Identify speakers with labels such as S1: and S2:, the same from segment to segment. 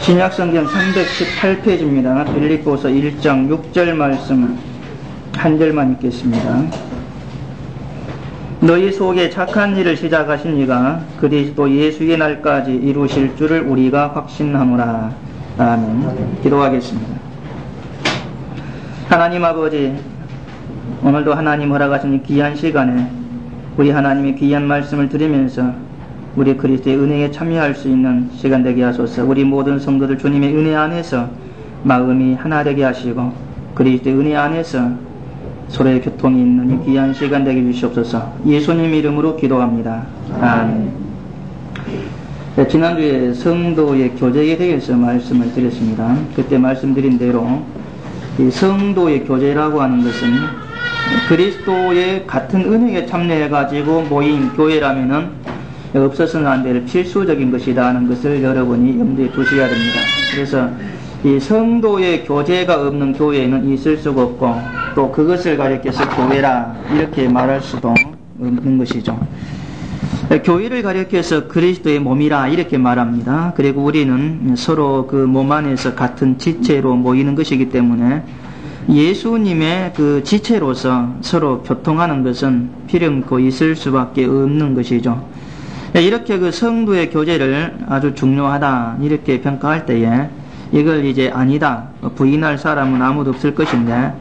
S1: 신약성경 318페이지입니다. 빌립보서 1장 6절 말씀 한 절만 읽겠습니다. 너희 속에 착한 일을 시작하신 이가 그리스도 예수의 날까지 이루실 줄을 우리가 확신하노라. 아멘. 기도하겠습니다. 하나님 아버지, 오늘도 하나님 허락하신 이 귀한 시간에 우리 하나님의 귀한 말씀을 들으면서 우리 그리스도의 은혜에 참여할 수 있는 시간 되게 하소서. 우리 모든 성도들 주님의 은혜 안에서 마음이 하나 되게 하시고 그리스도의 은혜 안에서 서로의 교통이 있는 이 귀한 시간 되게 주시옵소서. 예수님 이름으로 기도합니다. 아멘. 네, 지난주에 성도의 교제에 대해서 말씀을 드렸습니다. 그때 말씀드린 대로 이 성도의 교제라고 하는 것은 그리스도의 같은 은혜에 참여해가지고 모인 교회라면은 없어서는 안 될 필수적인 것이다 하는 것을 여러분이 염두에 두셔야 됩니다. 그래서 이 성도의 교제가 없는 교회는 있을 수가 없고 또 그것을 가리켜서 교회라 이렇게 말할 수도 없는 것이죠. 교회를 가리켜서 그리스도의 몸이라 이렇게 말합니다. 그리고 우리는 서로 그 몸 안에서 같은 지체로 모이는 것이기 때문에 예수님의 그 지체로서 서로 교통하는 것은 필연코 있을 수밖에 없는 것이죠. 이렇게 그 성도의 교제를 아주 중요하다 이렇게 평가할 때에 이걸 이제 아니다 부인할 사람은 아무도 없을 것인데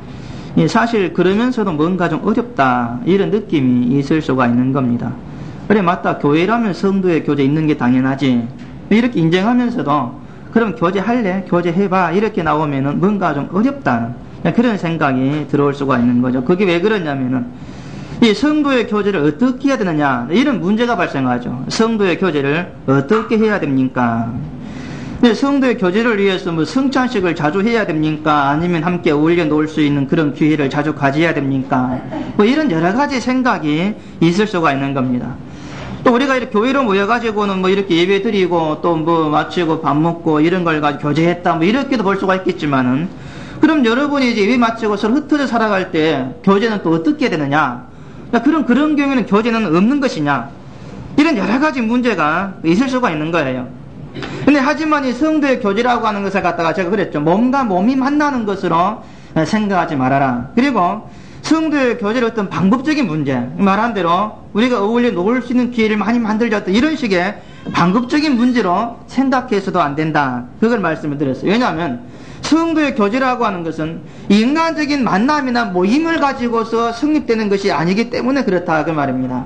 S1: 사실 그러면서도 뭔가 좀 어렵다 이런 느낌이 있을 수가 있는 겁니다. 그래 맞다, 교회라면 성도의 교제 있는 게 당연하지 이렇게 인정하면서도 그럼 교제할래? 교제해봐 이렇게 나오면은 뭔가 좀 어렵다는 그런 생각이 들어올 수가 있는 거죠. 그게 왜 그러냐면은 이 성도의 교제를 어떻게 해야 되느냐 이런 문제가 발생하죠. 성도의 교제를 어떻게 해야 됩니까? 성도의 교제를 위해서 뭐 성찬식을 자주 해야 됩니까? 아니면 함께 어울려 놀 수 있는 그런 기회를 자주 가져야 됩니까? 뭐 이런 여러 가지 생각이 있을 수가 있는 겁니다. 또 우리가 이렇게 교회로 모여가지고는 뭐 이렇게 예배 드리고 또 뭐 마치고 밥 먹고 이런 걸 가지고 교제했다 뭐 이렇게도 볼 수가 있겠지만은 그럼 여러분이 이제 예배 마치고 서로 흩어져 살아갈 때 교제는 또 어떻게 해야 되느냐? 그런 경우에는 교제는 없는 것이냐? 이런 여러 가지 문제가 있을 수가 있는 거예요. 근데 하지만 이 성도의 교제라고 하는 것을 갖다가 제가 그랬죠. 몸과 몸이 만나는 것으로 생각하지 말아라. 그리고 성도의 교제의 어떤 방법적인 문제, 말한 대로 우리가 어울려 놀 수 있는 기회를 많이 만들자 이런 식의 방법적인 문제로 생각해서도 안 된다. 그걸 말씀을 드렸어요. 왜냐하면 성도의 교제라고 하는 것은 인간적인 만남이나 모임을 가지고서 성립되는 것이 아니기 때문에 그렇다 그 말입니다.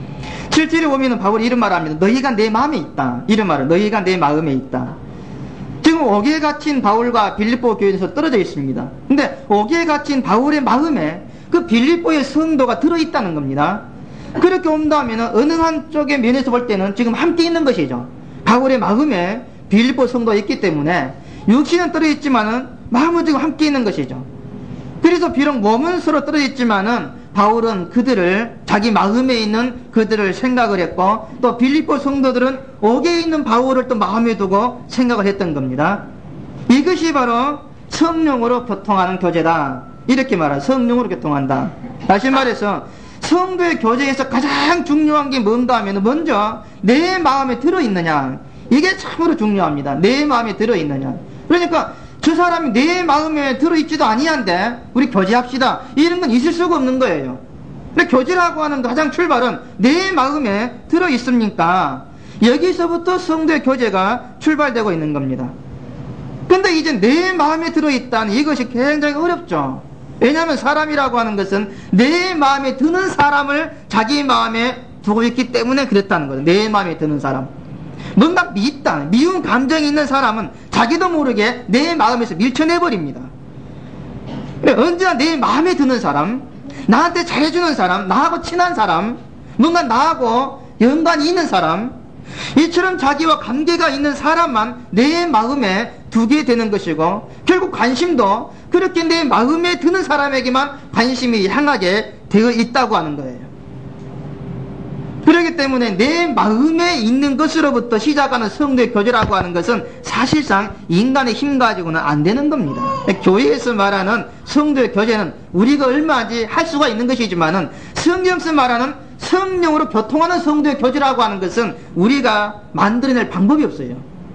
S1: 7절에 보면 바울이 이런 말을 합니다. 너희가 내 마음에 있다. 이런 말을 너희가 내 마음에 있다. 지금 옥에 갇힌 바울과 빌립보 교회에서 떨어져 있습니다. 근데 옥에 갇힌 바울의 마음에 그 빌립보의 성도가 들어있다는 겁니다. 그렇게 온다면 어느 한쪽의 면에서 볼 때는 지금 함께 있는 것이죠. 바울의 마음에 빌립보 성도가 있기 때문에 육신은 떨어져 있지만은 마음은 지금 함께 있는 것이죠. 그래서 비록 몸은 서로 떨어져 있지만은 바울은 그들을 자기 마음에 있는 그들을 생각을 했고 또 빌립보 성도들은 옥에 있는 바울을 또 마음에 두고 생각을 했던 겁니다. 이것이 바로 성령으로 교통하는 교제다. 이렇게 말하는 성령으로 교통한다. 다시 말해서 성도의 교제에서 가장 중요한 게 뭔가 하면 먼저 내 마음에 들어있느냐 이게 참으로 중요합니다. 내 마음에 들어있느냐. 그러니까 저 사람이 내 마음에 들어있지도 아니한데 우리 교제합시다 이런 건 있을 수가 없는 거예요. 근데 교제라고 하는 가장 출발은 내 마음에 들어있습니까? 여기서부터 성도의 교제가 출발되고 있는 겁니다. 근데 이제 내 마음에 들어있다는 이것이 굉장히 어렵죠. 왜냐하면 사람이라고 하는 것은 내 마음에 드는 사람을 자기 마음에 두고 있기 때문에 그랬다는 거죠. 내 마음에 드는 사람. 뭔가 미운 감정이 있는 사람은 자기도 모르게 내 마음에서 밀쳐내버립니다. 언제나 내 마음에 드는 사람, 나한테 잘해주는 사람, 나하고 친한 사람, 뭔가 나하고 연관이 있는 사람, 이처럼 자기와 관계가 있는 사람만 내 마음에 두게 되는 것이고 결국 관심도 그렇게 내 마음에 드는 사람에게만 관심이 향하게 되어 있다고 하는 거예요. 그렇기 때문에 내 마음에 있는 것으로부터 시작하는 성도의 교제라고 하는 것은 사실상 인간의 힘 가지고는 안 되는 겁니다. 교회에서 말하는 성도의 교제는 우리가 얼마든지 할 수가 있는 것이지만은 성경에서 말하는 성령으로 교통하는 성도의 교제라고 하는 것은 우리가 만들어낼 방법이 없어요.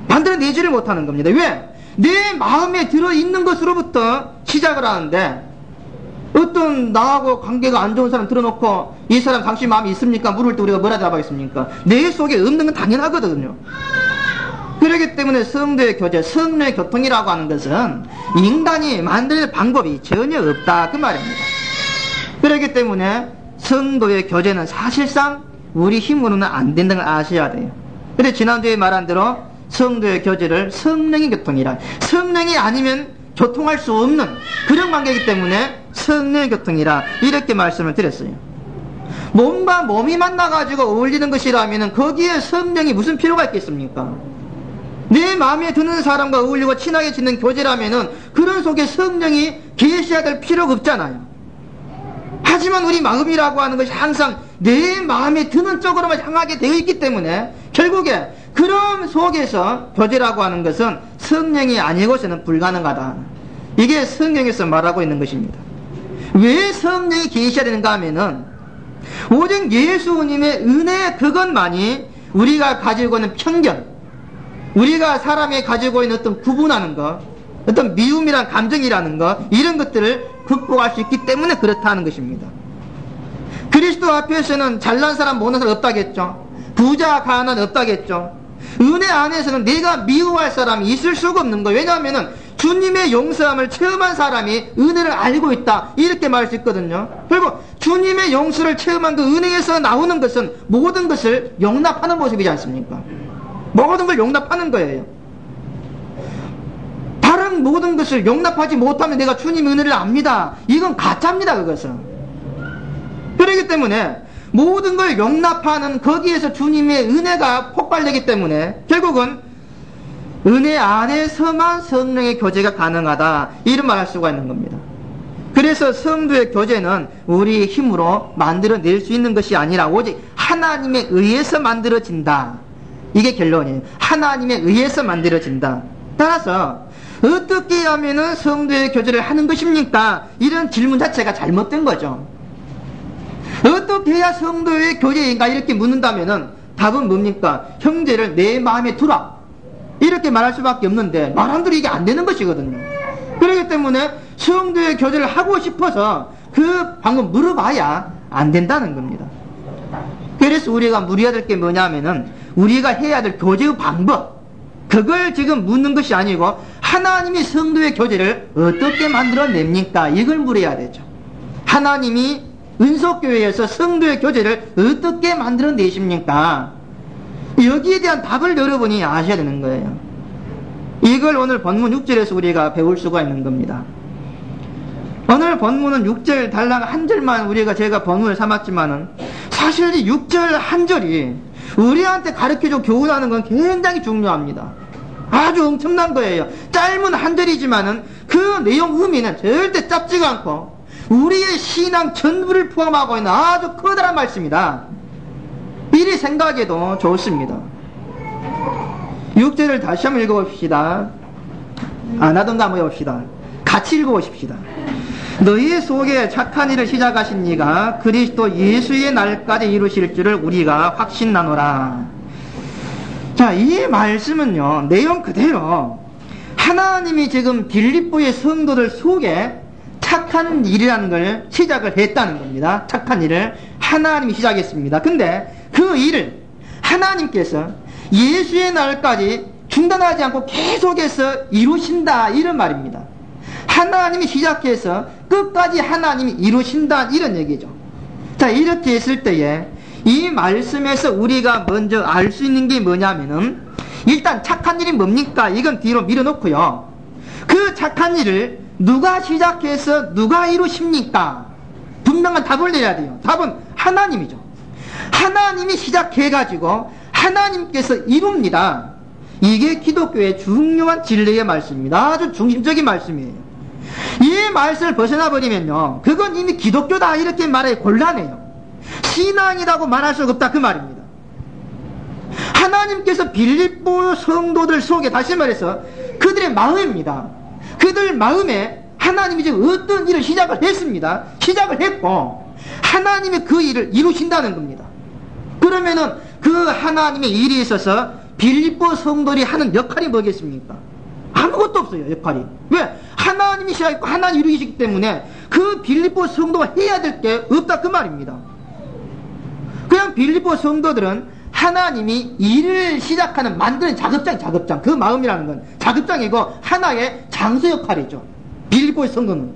S2: 만들어내지를 못하는 겁니다. 왜? 내 마음에 들어있는 것으로부터 시작을 하는데, 어떤 나하고 관계가 안 좋은 사람 들어놓고 이 사람 당신 마음이 있습니까? 물을 때 우리가 뭐라 대답하겠습니까? 내 속에 없는 건 당연하거든요. 그렇기 때문에 성도의 교제, 성령의 교통이라고 하는 것은 인간이 만들 방법이 전혀 없다 그 말입니다. 그렇기 때문에 성도의 교제는 사실상 우리 힘으로는 안 된다는 걸 아셔야 돼요. 그래서 지난주에 말한 대로 성도의 교제를 성령의 교통이라, 성령이 아니면 교통할 수 없는 그런 관계이기 때문에 성령의 교통이라 이렇게 말씀을 드렸어요. 몸과 몸이 만나가지고 어울리는 것이라면 거기에 성령이 무슨 필요가 있겠습니까? 내 마음에 드는 사람과 어울리고 친하게 지낸 교제라면은 그런 속에 성령이 계셔야 될 필요가 없잖아요. 하지만 우리 마음이라고 하는 것이 항상 내 마음에 드는 쪽으로만 향하게 되어 있기 때문에 결국에 그런 속에서 교제라고 하는 것은 성령이 아니고서는 불가능하다. 이게 성경에서 말하고 있는 것입니다. 왜 성령이 계셔야 되는가 하면은 오직 예수님의 은혜 그것만이 우리가 가지고 있는 편견, 우리가 사람이 가지고 있는 어떤 구분하는 것, 어떤 미움이란 감정이라는 것, 이런 것들을 극복할 수 있기 때문에 그렇다는 것입니다. 그리스도 앞에서는 잘난 사람 못난 사람 없다겠죠. 부자 가난한 없다겠죠. 은혜 안에서는 내가 미워할 사람이 있을 수가 없는 거예요. 왜냐하면 주님의 용서함을 체험한 사람이 은혜를 알고 있다 이렇게 말할 수 있거든요. 그리고 주님의 용서를 체험한 그 은혜에서 나오는 것은 모든 것을 용납하는 모습이지 않습니까? 모든 걸 용납하는 거예요. 다른 모든 것을 용납하지 못하면 내가 주님의 은혜를 압니다. 이건 가짜입니다. 그것은. 그렇기 때문에 모든 걸 용납하는 거기에서 주님의 은혜가 폭발되기 때문에 결국은 은혜 안에서만 성령의 교제가 가능하다 이런 말할 수가 있는 겁니다. 그래서 성도의 교제는 우리 힘으로 만들어낼 수 있는 것이 아니라 오직 하나님에 의해서 만들어진다. 이게 결론이에요. 하나님에 의해서 만들어진다. 따라서 어떻게 하면은 성도의 교제를 하는 것입니까? 이런 질문 자체가 잘못된 거죠. 어떻게 해야 성도의 교제인가 이렇게 묻는다면은 답은 뭡니까? 형제를 내 마음에 두라 이렇게 말할 수밖에 없는데 말한대로 이게 안 되는 것이거든요. 그렇기 때문에 성도의 교제를 하고 싶어서 그 방금 물어봐야 안 된다는 겁니다. 그래서 우리가 물어야 될 게 뭐냐면은 우리가 해야 될 교제의 방법, 그걸 지금 묻는 것이 아니고 하나님이 성도의 교제를 어떻게 만들어냅니까? 이걸 물어야 되죠. 하나님이 은속교회에서 성도의 교제를 어떻게 만들어내십니까? 여기에 대한 답을 여러분이 아셔야 되는 거예요. 이걸 오늘 본문 6절에서 우리가 배울 수가 있는 겁니다. 오늘 본문은 6절 달랑 한 절만 제가 본문을 삼았지만은 사실 이 6절 한 절이 우리한테 가르쳐줘 교훈하는 건 굉장히 중요합니다. 아주 엄청난 거예요. 짧은 한 절이지만은 그 내용 의미는 절대 짧지가 않고 우리의 신앙 전부를 포함하고 있는 아주 커다란 말씀이다. 이리 생각해도 좋습니다. 6절을 다시 한번 읽어봅시다. 안 하던가 한번 해봅시다. 같이 읽어보십시다. 너희 속에 착한 일을 시작하신 이가 그리스도 예수의 날까지 이루실 줄을 우리가 확신나노라. 자, 이 말씀은요, 내용 그대로 하나님이 지금 빌립보의 성도들 속에 착한 일이라는 걸 시작을 했다는 겁니다. 착한 일을 하나님이 시작했습니다. 근데 그 일을 하나님께서 예수의 날까지 중단하지 않고 계속해서 이루신다 이런 말입니다. 하나님이 시작해서 끝까지 하나님이 이루신다 이런 얘기죠. 자, 이렇게 했을 때에 이 말씀에서 우리가 먼저 알 수 있는 게 뭐냐면은 일단 착한 일이 뭡니까? 이건 뒤로 밀어놓고요. 그 착한 일을 누가 시작해서 누가 이루십니까? 분명한 답을 내야 돼요. 답은 하나님이죠. 하나님이 시작해가지고 하나님께서 이룹니다. 이게 기독교의 중요한 진리의 말씀입니다. 아주 중심적인 말씀이에요. 이 말씀을 벗어나버리면요, 그건 이미 기독교다 이렇게 말하기 곤란해요. 신앙이라고 말할 수가 없다 그 말입니다. 하나님께서 빌립보 성도들 속에, 다시 말해서 그들의 마음입니다. 그들 마음에 하나님이 지금 어떤 일을 시작을 했습니다. 시작을 했고 하나님이 그 일을 이루신다는 겁니다. 그러면은 그 하나님의 일이 있어서 빌립보 성도들이 하는 역할이 뭐겠습니까? 아무것도 없어요, 역할이. 왜? 하나님이 시작했고 하나님 이루시기 때문에 그 빌립보 성도가 해야 될 게 없다 그 말입니다. 그냥 빌립보 성도들은 하나님이 일을 시작하는 만드는 작업장 그 마음이라는 건 작업장이고 하나의 장소 역할이죠. 빌립보 성도는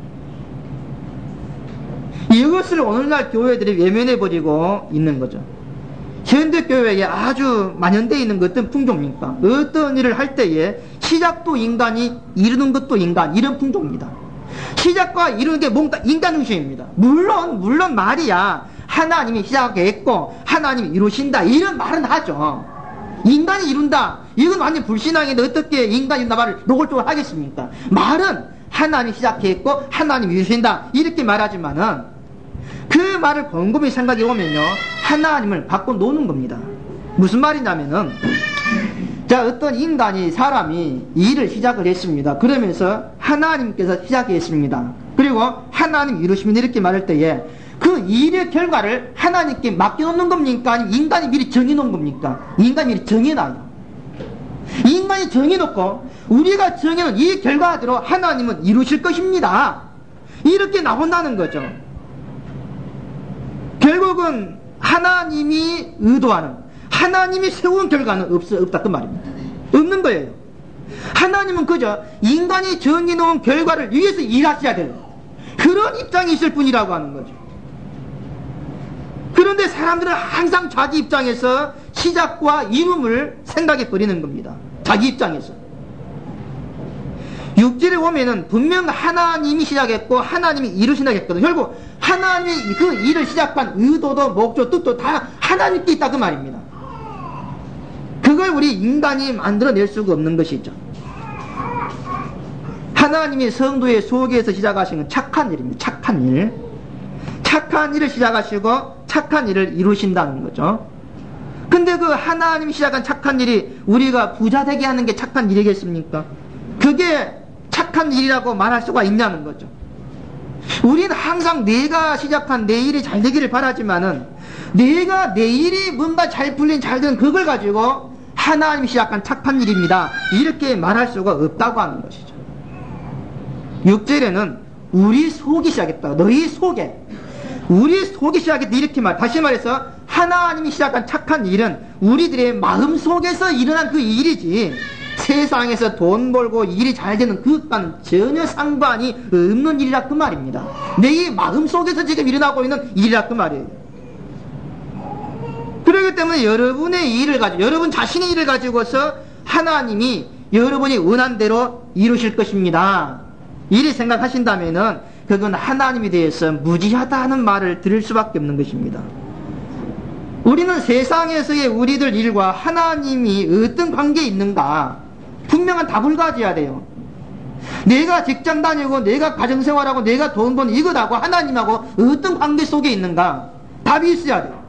S2: 이것을 오늘날 교회들이 외면해버리고 있는 거죠. 현대교회에 아주 만연되어 있는 것 어떤 풍조입니까? 어떤 일을 할 때에 시작도 인간이 이루는 것도 인간 이런 풍조입니다. 시작과 이루는 게 뭔가 인간중심입니다. 물론 말이야 하나님이 시작했고 하나님이 이루신다 이런 말은 하죠. 인간이 이룬다 이건 완전 불신앙인데 어떻게 인간이 이룬다 말을 노골적으로 하겠습니까? 말은 하나님이 시작했고 하나님이 이루신다 이렇게 말하지만은 그 말을 곰곰이 생각해 보면요 하나님을 갖고 노는 겁니다. 무슨 말이냐면은 자 어떤 인간이 사람이 일을 시작을 했습니다. 그러면서 하나님께서 시작했습니다. 그리고 하나님 이루시면 이렇게 말할 때에 그 일의 결과를 하나님께 맡겨놓는 겁니까? 아니면 인간이 미리 정해놓은 겁니까? 인간이 미리 정해놔요. 인간이 정해놓고 우리가 정해놓은 이 결과대로 하나님은 이루실 것입니다. 이렇게 나온다는 거죠. 결국은 하나님이 의도하는 하나님이 세운 결과는 없다 그 말입니다. 없는 거예요. 하나님은 그저 인간이 정해놓은 결과를 위해서 일하셔야 돼요. 그런 입장이 있을 뿐이라고 하는 거죠. 그런데 사람들은 항상 자기 입장에서 시작과 이름을 생각해 버리는 겁니다. 자기 입장에서. 6절에 보면은 분명 하나님이 시작했고 하나님이 이루신다고 했거든요. 결국 하나님이 그 일을 시작한 의도도 목적 뜻도 다 하나님께 있다 그 말입니다. 그걸 우리 인간이 만들어낼 수가 없는 것이죠. 하나님이 성도의 속에서 시작하신 착한 일입니다. 착한 일. 착한 일을 시작하시고 착한 일을 이루신다는 거죠. 근데 그 하나님이 시작한 착한 일이 우리가 부자 되게 하는 게 착한 일이겠습니까? 그게 착한 일이라고 말할 수가 있냐는 거죠. 우리는 항상 내가 시작한 내 일이 잘 되기를 바라지만은 내가 내 일이 뭔가 잘 풀린 잘 된 그걸 가지고 하나님이 시작한 착한 일입니다 이렇게 말할 수가 없다고 하는 것이죠. 6절에는 우리 속이 시작했다. 너희 속에 우리 속이 시작했다 이렇게 다시 말해서 하나님이 시작한 착한 일은 우리들의 마음 속에서 일어난 그 일이지 세상에서 돈 벌고 일이 잘 되는 그것과는 전혀 상관이 없는 일이라 그 말입니다. 내 마음 속에서 지금 일어나고 있는 일이라 그 말이에요. 그렇기 때문에 여러분의 일을 가지고 여러분 자신의 일을 가지고서 하나님이 여러분이 원한 대로 이루실 것입니다. 이리 생각하신다면은 그건 하나님에 대해서 무지하다는 말을 들을 수밖에 없는 것입니다. 우리는 세상에서의 우리들 일과 하나님이 어떤 관계에 있는가 분명한 답을 가져야 돼요. 내가 직장 다니고 내가 가정생활하고 내가 돈 버는 이것하고 하나님하고 어떤 관계 속에 있는가 답이 있어야 돼요.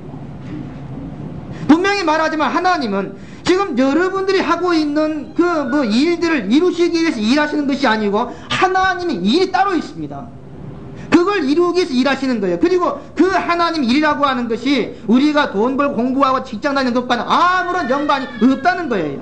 S2: 분명히 말하지만 하나님은 지금 여러분들이 하고 있는 그 일들을 이루시기 위해서 일하시는 것이 아니고 하나님의 일이 따로 있습니다. 그걸 이루기 위해서 일하시는 거예요. 그리고 그 하나님 일이라고 하는 것이 우리가 돈 벌고 공부하고 직장 다니는 것과는 아무런 연관이 없다는 거예요.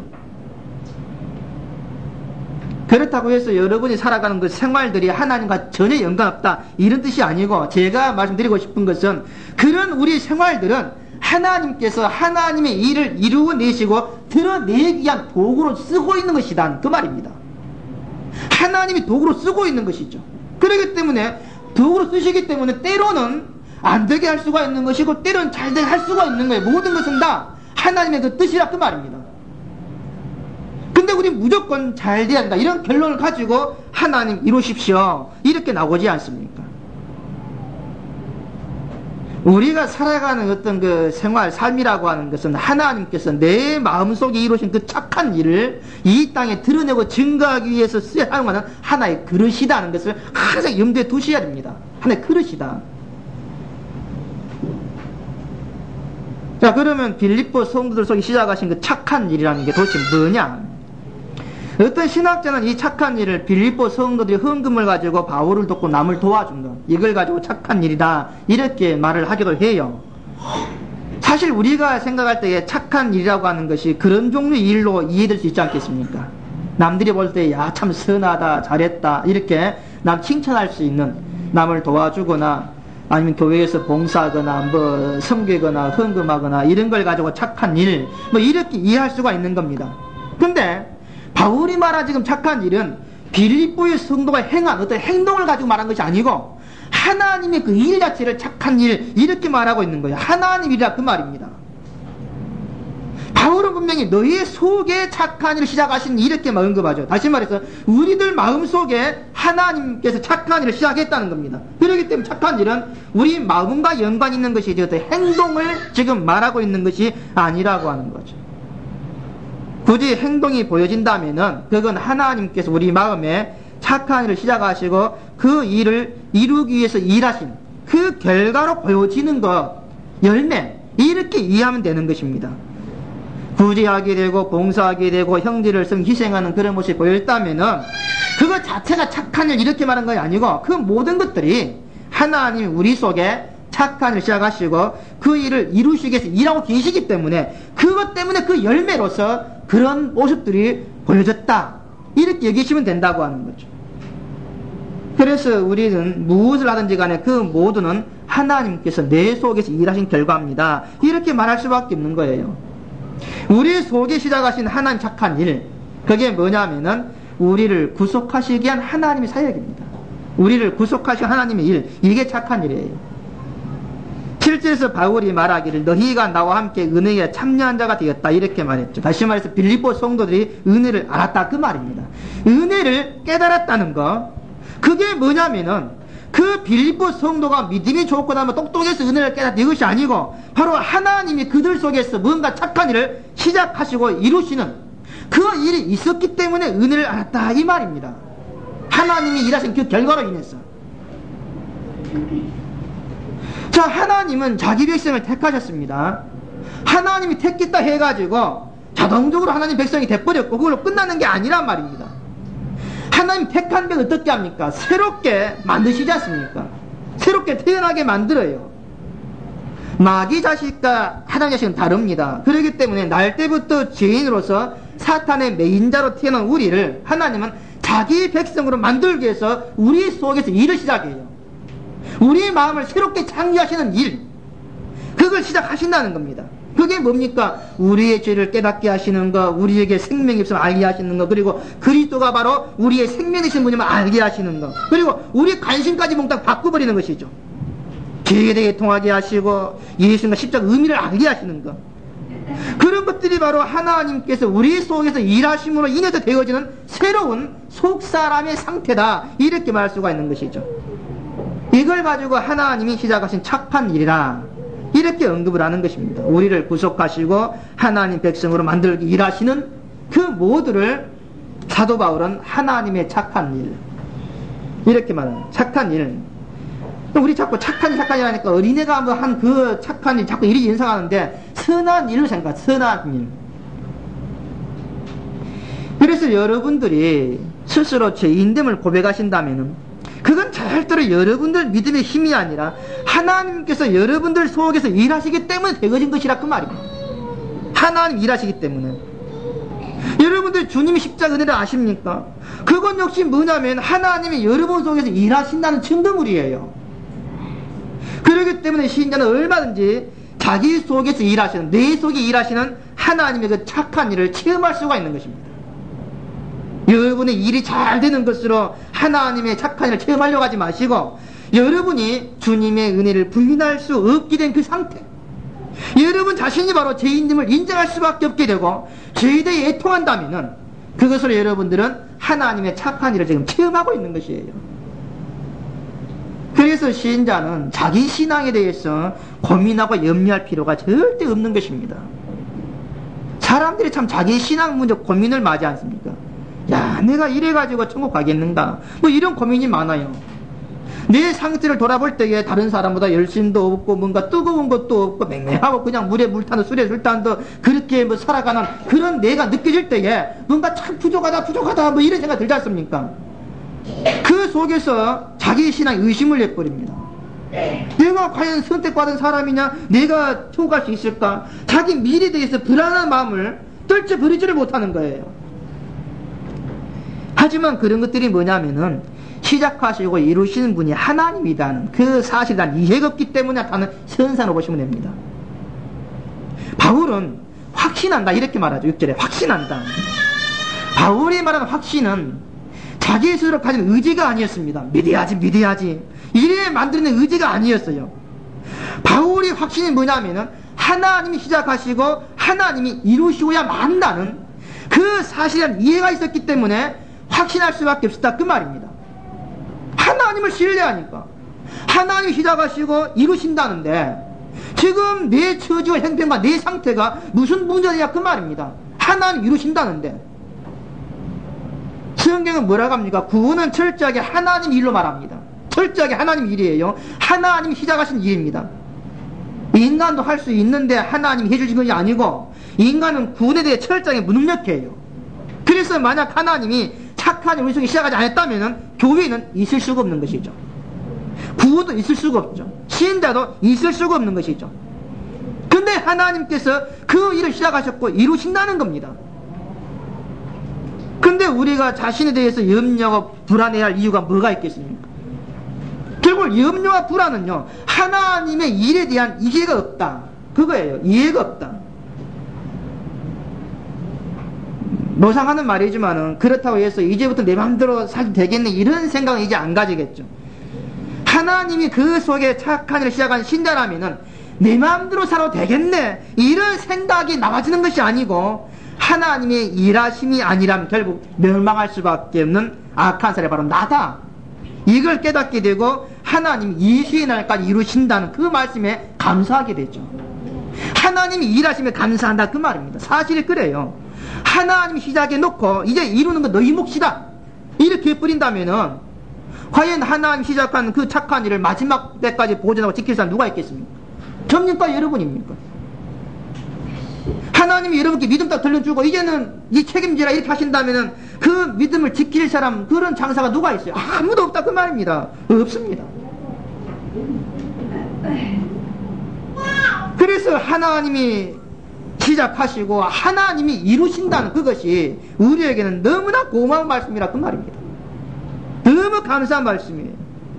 S2: 그렇다고 해서 여러분이 살아가는 그 생활들이 하나님과 전혀 연관 없다 이런 뜻이 아니고 제가 말씀드리고 싶은 것은 그런 우리 생활들은 하나님께서 하나님의 일을 이루어내시고 드러내기 위한 도구로 쓰고 있는 것이다 그 말입니다. 하나님이 도구로 쓰고 있는 것이죠. 그렇기 때문에 도구로 쓰시기 때문에 때로는 안 되게 할 수가 있는 것이고 때로는 잘 되게 할 수가 있는 거예요. 모든 것은 다 하나님의 그 뜻이라 그 말입니다. 근데 우리 무조건 잘 돼야 한다 이런 결론을 가지고 하나님 이루십시오 이렇게 나오지 않습니까? 우리가 살아가는 어떤 그 생활, 삶이라고 하는 것은 하나님께서 내 마음속에 이루신 그 착한 일을 이 땅에 드러내고 증거하기 위해서 사용하는 하나의 그릇이라는 것을 항상 염두에 두셔야 됩니다. 하나의 그릇이다. 자, 그러면 빌립보 성도들 속에 시작하신 그 착한 일이라는 게 도대체 뭐냐? 어떤 신학자는 이 착한 일을 빌립보 성도들이 헌금을 가지고 바울을 돕고 남을 도와준 것 이걸 가지고 착한 일이다 이렇게 말을 하기도 해요. 사실 우리가 생각할 때에 착한 일이라고 하는 것이 그런 종류의 일로 이해될 수 있지 않겠습니까? 남들이 볼 때 야 참 선하다 잘했다 이렇게 남 칭찬할 수 있는, 남을 도와주거나 아니면 교회에서 봉사하거나 뭐 섬기거나 헌금하거나 이런 걸 가지고 착한 일 뭐 이렇게 이해할 수가 있는 겁니다. 근데 바울이 말한 지금 착한 일은 빌립보의 성도가 행한 어떤 행동을 가지고 말한 것이 아니고 하나님의 그 일 자체를 착한 일 이렇게 말하고 있는 거예요. 하나님이라 그 말입니다. 바울은 분명히 너희 속에 착한 일을 시작하신 이렇게 언급하죠. 다시 말해서 우리들 마음 속에 하나님께서 착한 일을 시작했다는 겁니다. 그렇기 때문에 착한 일은 우리 마음과 연관 있는 것이지 어떤 행동을 지금 말하고 있는 것이 아니라고 하는 거죠. 굳이 행동이 보여진다면은 그건 하나님께서 우리 마음에 착한 일을 시작하시고 그 일을 이루기 위해서 일하신 그 결과로 보여지는 것, 열매 이렇게 이해하면 되는 것입니다. 구제하게 되고 봉사하게 되고 형제를 섬 희생하는 그런 모습이 보였다면은 그것 자체가 착한 일 이렇게 말한 것이 아니고 그 모든 것들이 하나님이 우리 속에 착한 일을 시작하시고 그 일을 이루시기 위해서 일하고 계시기 때문에 그것 때문에 그 열매로서 그런 모습들이 보여졌다 이렇게 여기시면 된다고 하는 거죠. 그래서 우리는 무엇을 하든지 간에 그 모두는 하나님께서 내 속에서 일하신 결과입니다. 이렇게 말할 수밖에 없는 거예요. 우리 속에 시작하신 하나님 착한 일, 그게 뭐냐면은 우리를 구속하시기 위한 하나님의 사역입니다. 우리를 구속하신 하나님의 일, 이게 착한 일이에요. 7절에서 바울이 말하기를 너희가 나와 함께 은혜에 참여한 자가 되었다 이렇게 말했죠. 다시 말해서 빌립보 성도들이 은혜를 알았다 그 말입니다. 은혜를 깨달았다는 거, 그게 뭐냐면은 그 빌립보 성도가 믿음이 좋거나 뭐 똑똑해서 은혜를 깨닫다 이것이 아니고 바로 하나님이 그들 속에서 뭔가 착한 일을 시작하시고 이루시는 그 일이 있었기 때문에 은혜를 알았다 이 말입니다. 하나님이 일하신 그 결과로 인해서. 자, 하나님은 자기 백성을 택하셨습니다. 하나님이 택했다 해가지고 자동적으로 하나님 백성이 돼버렸고 그걸로 끝나는 게 아니란 말입니다. 하나님 택한 백 어떻게 합니까? 새롭게 만드시지 않습니까? 새롭게 태어나게 만들어요. 마귀 자식과 하나님 자식은 다릅니다. 그렇기 때문에 날 때부터 죄인으로서 사탄의 매인자로 태어난 우리를 하나님은 자기 백성으로 만들기 위해서 우리 속에서 일을 시작해요. 우리 마음을 새롭게 창조하시는 일, 그걸 시작하신다는 겁니다. 그게 뭡니까? 우리의 죄를 깨닫게 하시는 것, 우리에게 생명이 없음을 알게 하시는 것, 그리고 그리스도가 바로 우리의 생명이신 분임을 알게 하시는 것, 그리고 우리 관심까지 몽땅 바꿔버리는 것이죠. 죄에 대해 통하게 하시고 예수님과 십자가 의미를 알게 하시는 것, 그런 것들이 바로 하나님께서 우리 속에서 일하심으로 인해서 되어지는 새로운 속사람의 상태다 이렇게 말할 수가 있는 것이죠. 이걸 가지고 하나님이 시작하신 착한 일이라 이렇게 언급을 하는 것입니다. 우리를 구속하시고 하나님 백성으로 만들기 일하시는 그 모두를 사도 바울은 하나님의 착한 일 이렇게 말하는 착한 일. 우리 자꾸 착한 일 하니까 어린애가 뭐 한 그 착한 일 자꾸 일이 연상하는데 선한 일을 생각해. 선한 일. 그래서 여러분들이 스스로 죄인됨을 고백하신다면은 그건 절대로 여러분들 믿음의 힘이 아니라 하나님께서 여러분들 속에서 일하시기 때문에 되어진 것이라 그 말입니다. 하나님 일하시기 때문에. 여러분들 주님이 십자가 은혜를 아십니까? 그건 역시 뭐냐면 하나님이 여러분 속에서 일하신다는 증거물이에요. 그렇기 때문에 신자는 얼마든지 자기 속에서 일하시는, 내 속에 일하시는 하나님의 그 착한 일을 체험할 수가 있는 것입니다. 여러분의 일이 잘 되는 것으로 하나님의 착한 일을 체험하려고 하지 마시고 여러분이 주님의 은혜를 부인할 수 없게 된 그 상태, 여러분 자신이 바로 죄인임을 인정할 수밖에 없게 되고 죄에 대해 애통한다면은 그것으로 여러분들은 하나님의 착한 일을 지금 체험하고 있는 것이에요. 그래서 신자는 자기 신앙에 대해서 고민하고 염려할 필요가 절대 없는 것입니다. 사람들이 참 자기 신앙 문제 고민을 많이 하지 않습니까? 야, 내가 이래가지고 천국 가겠는가? 뭐 이런 고민이 많아요. 내 상태를 돌아볼 때에 다른 사람보다 열심도 없고 뭔가 뜨거운 것도 없고 맹맹하고 그냥 물에 물 타는 술에 술 타는 그렇게 뭐 살아가는 그런 내가 느껴질 때에 뭔가 참 부족하다 뭐 이런 생각 들지 않습니까? 그 속에서 자기 신앙 의심을 해버립니다. 내가 과연 선택받은 사람이냐? 내가 통과할 수 있을까? 자기 미래에 대해서 불안한 마음을 떨쳐버리지를 못하는 거예요. 하지만 그런 것들이 뭐냐면은 시작하시고 이루시는 분이 하나님이라는 그 사실에 대한 이해가 없기 때문에 나타나는 선상으로 보시면 됩니다. 바울은 확신한다 이렇게 말하죠. 6절에 확신한다. 바울이 말하는 확신은 자기 스스로 가진 의지가 아니었습니다. 믿어야지 이래 만드는 의지가 아니었어요. 바울이 확신이 뭐냐면은 하나님이 시작하시고 하나님이 이루시고야 만다는 그 사실에 대한 이해가 있었기 때문에 확신할 수밖에 없었다 그 말입니다. 하나님을 신뢰하니까 하나님이 시작하시고 이루신다는데 지금 내 처지와 형편과 내 상태가 무슨 문제냐 그 말입니다. 하나님 이루신다는데 성경은 뭐라고 합니까? 구원은 철저하게 하나님 일로 말합니다. 철저하게 하나님 일이에요. 하나님이 시작하신 일입니다. 인간도 할 수 있는데 하나님이 해주신 것이 아니고 인간은 구원에 대해 철저하게 무능력해요. 그래서 만약 하나님이 착한 우리 속에 시작하지 않았다면 교회는 있을 수가 없는 것이죠. 구원도 있을 수가 없죠. 신자도 있을 수가 없는 것이죠. 근데 하나님께서 그 일을 시작하셨고 이루신다는 겁니다. 근데 우리가 자신에 대해서 염려하고 불안해야 할 이유가 뭐가 있겠습니까? 결국 염려와 불안은요 하나님의 일에 대한 이해가 없다 그거예요. 이해가 없다. 노상하는 말이지만은 그렇다고 해서 이제부터 내 마음대로 살면 되겠네 이런 생각은 이제 안 가지겠죠. 하나님이 그 속에 착한 일을 시작한 신자라면은 내 마음대로 살아도 되겠네 이런 생각이 나와지는 것이 아니고 하나님의 일하심이 아니라면 결국 멸망할 수밖에 없는 악한 사람이 바로 나다. 이걸 깨닫게 되고 하나님이 예수의 날까지 이루신다는 그 말씀에 감사하게 되죠. 하나님이 일하심에 감사한다 그 말입니다. 사실이 그래요. 하나님이 시작해 놓고 이제 이루는 건 너희 몫이다 이렇게 해버린다면은 과연 하나님 시작한 그 착한 일을 마지막 때까지 보존하고 지킬 사람 누가 있겠습니까? 접니까 여러분입니까? 하나님이 여러분께 믿음 딱 들려주고 이제는 이 책임지라 이렇게 하신다면은 그 믿음을 지킬 사람 그런 장사가 누가 있어요? 아무도 없다 그 말입니다. 없습니다. 그래서 하나님이 시작하시고 하나님이 이루신다는 그것이 우리에게는 너무나 고마운 말씀이라 그 말입니다. 너무 감사한 말씀이에요.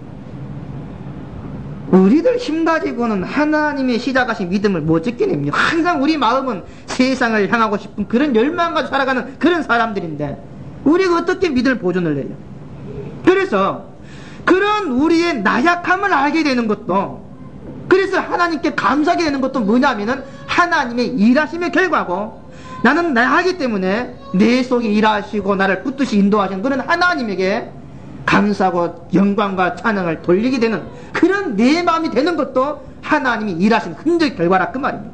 S2: 우리들 힘 가지고는 하나님의 시작하신 믿음을 못 지켜냅니다. 항상 우리 마음은 세상을 향하고 싶은 그런 열망 가지고 살아가는 그런 사람들인데 우리가 어떻게 믿음을 보존을 해요? 그래서 그런 우리의 나약함을 알게 되는 것도 그래서 하나님께 감사하게 되는 것도 뭐냐면은 하나님의 일하심의 결과고 나는 나하기 때문에 내 속에 일하시고 나를 붙듯이 인도하시는 그런 하나님에게 감사하고 영광과 찬양을 돌리게 되는 그런 내 마음이 되는 것도 하나님이 일하신 흔적 결과라 그 말입니다.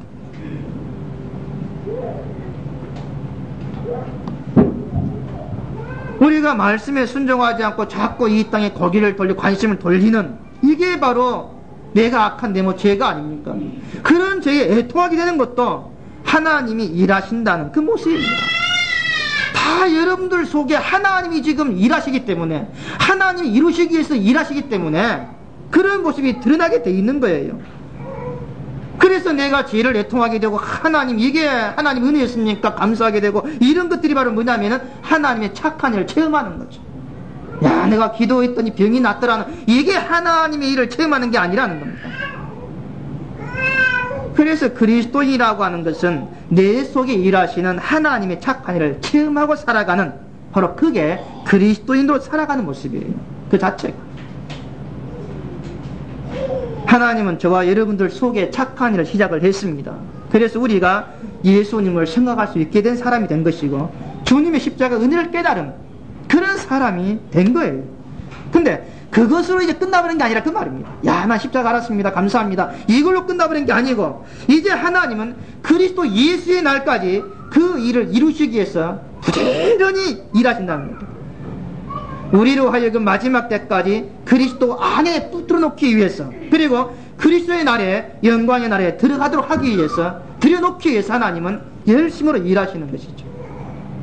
S2: 우리가 말씀에 순종하지 않고 자꾸 이 땅에 고개를 돌리고 관심을 돌리는 이게 바로 내가 악한 내 죄가 아닙니까? 그런 죄에 애통하게 되는 것도 하나님이 일하신다는 그 모습입니다. 다 여러분들 속에 하나님이 지금 일하시기 때문에 하나님이 이루시기 위해서 일하시기 때문에 그런 모습이 드러나게 돼 있는 거예요. 그래서 내가 죄를 애통하게 되고 하나님 이게 하나님 은혜였습니까? 감사하게 되고 이런 것들이 바로 뭐냐면은 하나님의 착한 일을 체험하는 거죠. 야 내가 기도했더니 병이 낫더라는 이게 하나님의 일을 체험하는 게 아니라는 겁니다. 그래서 그리스도인이라고 하는 것은 내 속에 일하시는 하나님의 착한 일을 체험하고 살아가는 바로 그게 그리스도인으로 살아가는 모습이에요. 그 자체가. 하나님은 저와 여러분들 속에 착한 일을 시작을 했습니다. 그래서 우리가 예수님을 생각할 수 있게 된 사람이 된 것이고 주님의 십자가 은혜를 깨달은 그런 사람이 된 거예요. 근데 그것으로 이제 끝나버린 게 아니라 그 말입니다. 야, 난 십자가 알았습니다. 감사합니다. 이걸로 끝나버린 게 아니고 이제 하나님은 그리스도 예수의 날까지 그 일을 이루시기 위해서 부지런히 일하신다는 겁니다. 우리로 하여금 마지막 때까지 그리스도 안에 붙들어 놓기 위해서 그리고 그리스도의 날에 영광의 날에 들어가도록 하기 위해서 들여놓기 위해서 하나님은 열심으로 일하시는 것이죠.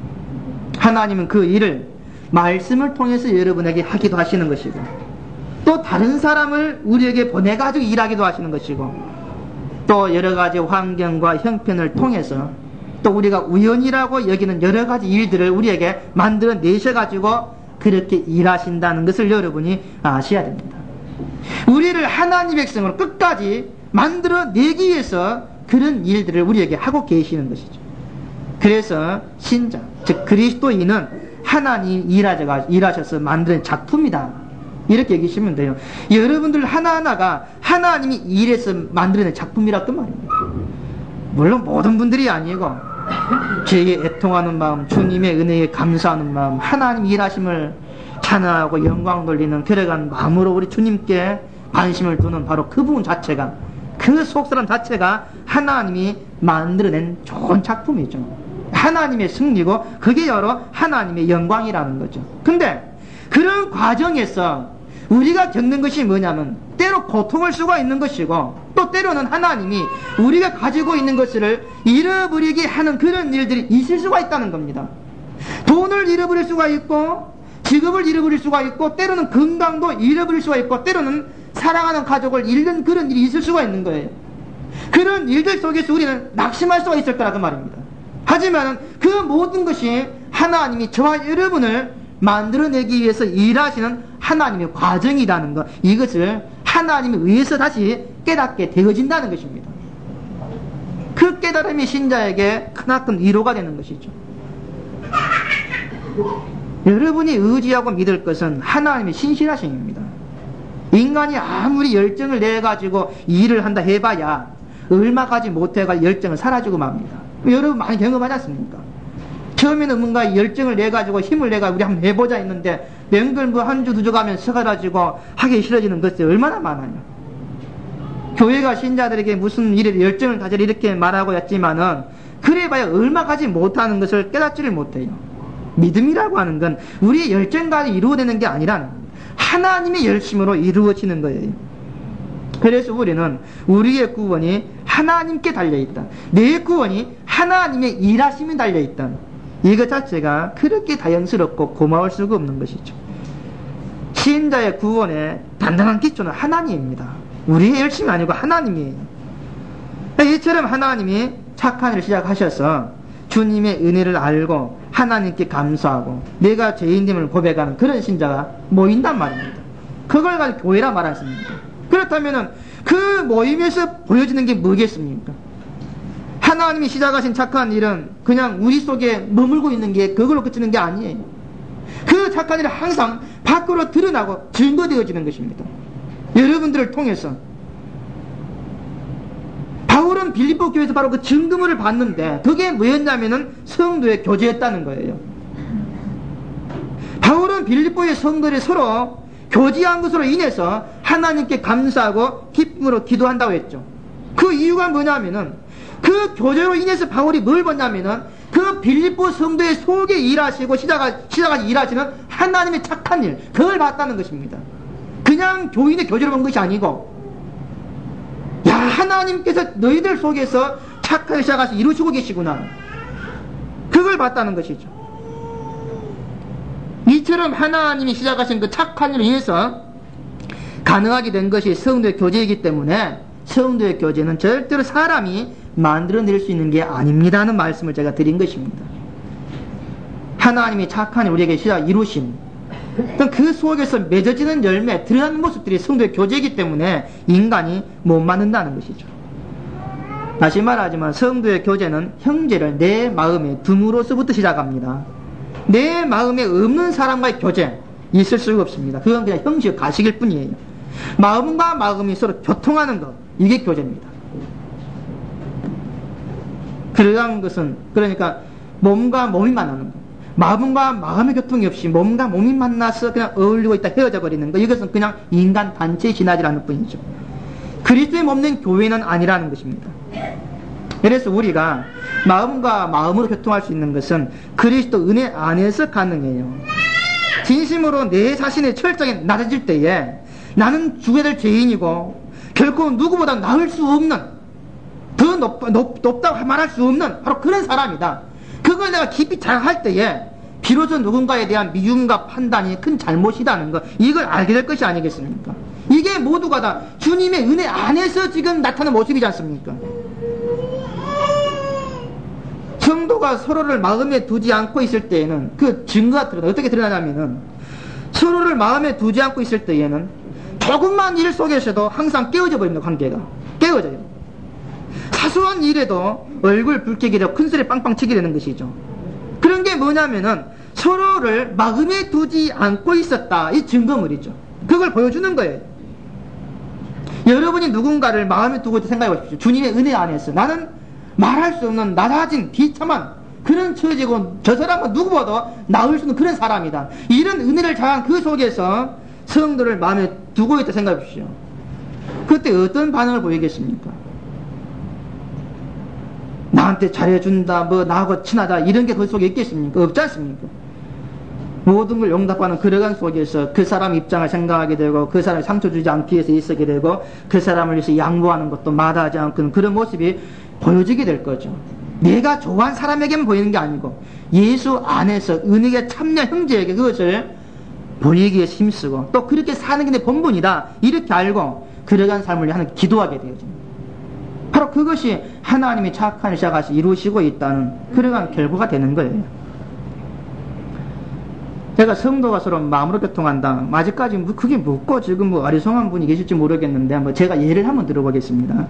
S2: 하나님은 그 일을 말씀을 통해서 여러분에게 하기도 하시는 것이고 또 또 다른 사람을 우리에게 보내가지고 일하기도 하시는 것이고, 또 여러 가지 환경과 형편을 통해서 또 우리가 우연이라고 여기는 여러 가지 일들을 우리에게 만들어 내셔가지고 그렇게 일하신다는 것을 여러분이 아셔야 됩니다. 우리를 하나님의 백성으로 끝까지 만들어 내기 위해서 그런 일들을 우리에게 하고 계시는 것이죠. 그래서 신자, 즉 그리스도인은 하나님 일하셔서 만든 작품이다, 이렇게 얘기하시면 돼요. 여러분들 하나하나가 하나님이 일해서 만들어낸 작품이라 그 말입니다. 물론 모든 분들이 아니고 죄에 애통하는 마음, 주님의 은혜에 감사하는 마음, 하나님 일하심을 찬양하고 영광 돌리는 그러한 마음으로 우리 주님께 관심을 두는 바로 그 부분 자체가, 그 속사람 자체가 하나님이 만들어낸 좋은 작품이죠. 하나님의 승리고 그게 여러 하나님의 영광이라는 거죠. 근데 그런 과정에서 우리가 겪는 것이 뭐냐면 때로 고통을 수가 있는 것이고, 또 때로는 하나님이 우리가 가지고 있는 것을 잃어버리게 하는 그런 일들이 있을 수가 있다는 겁니다. 돈을 잃어버릴 수가 있고, 직업을 잃어버릴 수가 있고, 때로는 건강도 잃어버릴 수가 있고, 때로는 사랑하는 가족을 잃는 그런 일이 있을 수가 있는 거예요. 그런 일들 속에서 우리는 낙심할 수가 있을 거라 그 말입니다. 하지만 그 모든 것이 하나님이 저와 여러분을 만들어내기 위해서 일하시는 하나님의 과정이라는 것, 이것을 하나님에 의해서 다시 깨닫게 되어진다는 것입니다. 그 깨달음이 신자에게 크나큰 위로가 되는 것이죠. 여러분이 의지하고 믿을 것은 하나님의 신실하심입니다. 인간이 아무리 열정을 내가지고 일을 한다 해봐야 얼마 가지 못해가 열정은 사라지고 맙니다. 여러분 많이 경험하지 않습니까? 처음에는 뭔가 열정을 내가지고 힘을 내가 우리 한번 해보자 했는데 명절 뭐 한 주 두 주 가면 서가지고 하기 싫어지는 것이 얼마나 많아요. 교회가 신자들에게 무슨 일에 열정을 가지라 이렇게 말하고 했지만은 그래봐야 얼마 가지 못하는 것을 깨닫지를 못해요. 믿음이라고 하는 건 우리의 열정과 이루어지는 게 아니라 하나님의 열심으로 이루어지는 거예요. 그래서 우리는 우리의 구원이 하나님께 달려있다, 내 구원이 하나님의 일하심에 달려있다, 이것 자체가 그렇게 다연스럽고 고마울 수가 없는 것이죠. 신자의 구원의 단단한 기초는 하나님입니다. 우리의 열심이 아니고 하나님이에요. 이처럼 하나님이 착한 일을 시작하셔서 주님의 은혜를 알고 하나님께 감사하고 내가 죄인됨을 고백하는 그런 신자가 모인단 말입니다. 그걸 가지고 교회라 말하십니다. 그렇다면 그 모임에서 보여지는 게 뭐겠습니까? 하나님이 시작하신 착한 일은 그냥 우리 속에 머물고 있는 게 그걸로 그치는 게 아니에요. 그 착한 일은 항상 밖으로 드러나고 증거되어지는 것입니다. 여러분들을 통해서. 바울은 빌립보 교회에서 바로 그 증거물을 봤는데 그게 뭐였냐면은 성도의 교제였다는 거예요. 바울은 빌립보의 성도들이 서로 교제한 것으로 인해서 하나님께 감사하고 기쁨으로 기도한다고 했죠. 그 이유가 뭐냐면은 그 교제로 인해서 바울이 뭘 봤냐면은 그 빌립보 성도의 속에 일하시고 시작하시 일하시는 하나님의 착한 일, 그걸 봤다는 것입니다. 그냥 교인의 교제로 본 것이 아니고, 야, 하나님께서 너희들 속에서 착한 일 시작하시 이루시고 계시구나, 그걸 봤다는 것이죠. 이처럼 하나님이 시작하신 그 착한 일로 인해서 가능하게 된 것이 성도의 교제이기 때문에 성도의 교제는 절대로 사람이 만들어낼 수 있는 게 아닙니다는 말씀을 제가 드린 것입니다. 하나님이 착한 일 우리에게 시작 이루심, 그 속에서 맺어지는 열매, 드러나는 모습들이 성도의 교제이기 때문에 인간이 못 만든다는 것이죠. 다시 말하지만 성도의 교제는 형제를 내 마음에 둠으로서부터 시작합니다. 내 마음에 없는 사람과의 교제 있을 수가 없습니다. 그건 그냥 형식 가식일 뿐이에요. 마음과 마음이 서로 교통하는 것, 이게 교제입니다. 그러한 것은 그러니까 몸과 몸이 만나는 것, 마음과 마음의 교통이 없이 몸과 몸이 만나서 그냥 어울리고 있다 헤어져 버리는 것, 이것은 그냥 인간 단체에 지나지 않을 뿐이죠. 그리스도의 몸된 교회는 아니라는 것입니다. 그래서 우리가 마음과 마음으로 교통할 수 있는 것은 그리스도 은혜 안에서 가능해요. 진심으로 내 자신의 철저하게 낮아질 때에 나는 죽어야 될 죄인이고 결코 누구보다 나을 수 없는, 더 높다고 말할 수 없는 바로 그런 사람이다, 그걸 내가 깊이 자각할 때에 비로소 누군가에 대한 미움과 판단이 큰 잘못이라는 것, 이걸 알게 될 것이 아니겠습니까? 이게 모두가 다 주님의 은혜 안에서 지금 나타나는 모습이지 않습니까? 성도가 서로를 마음에 두지 않고 있을 때에는 그 증거가 드러나. 어떻게 드러나냐면은 서로를 마음에 두지 않고 있을 때에는 조금만 일 속에서도 항상 깨어져 버립니다. 관계가 깨어져요. 사소한 일에도 얼굴 붉히게 되고 큰 소리 빵빵 치게 되는 것이죠. 그런 게 뭐냐면은 서로를 마음에 두지 않고 있었다. 이 증거물이죠. 그걸 보여주는 거예요. 여러분이 누군가를 마음에 두고 있다 생각해 보십시오. 주님의 은혜 안에서 나는 말할 수 없는 낮아진 비참한 그런 처지고 저 사람은 누구보다 나을 수 있는 그런 사람이다. 이런 은혜를 자랑 그 속에서 성도를 마음에 두고 있다 생각해 보십시오. 그때 어떤 반응을 보이겠습니까? 나한테 잘해준다, 뭐 나하고 친하다, 이런 게 그 속에 있겠습니까? 없지 않습니까? 모든 걸 용납하는 그러간 속에서 그 사람 입장을 생각하게 되고 그 사람이 상처 주지 않기 위해서 있게 되고 그 사람을 위해서 양보하는 것도 마다하지 않고 그런 모습이 보여지게 될 거죠. 내가 좋아하는 사람에게만 보이는 게 아니고 예수 안에서 은혜에 참여 형제에게 그것을 보이기 위해서 힘쓰고 또 그렇게 사는 게 내 본분이다 이렇게 알고 그러한 삶을 하는 기도하게 되어집니다. 바로 그것이 하나님이 착한 시작하시 이루시고 있다는 그러한 결과가 되는 거예요. 제가 성도가 서로 마음으로 교통한다. 아직까지 그게 묻고 지금 뭐 아리송한 분이 계실지 모르겠는데 한번 제가 예를 한번 들어보겠습니다.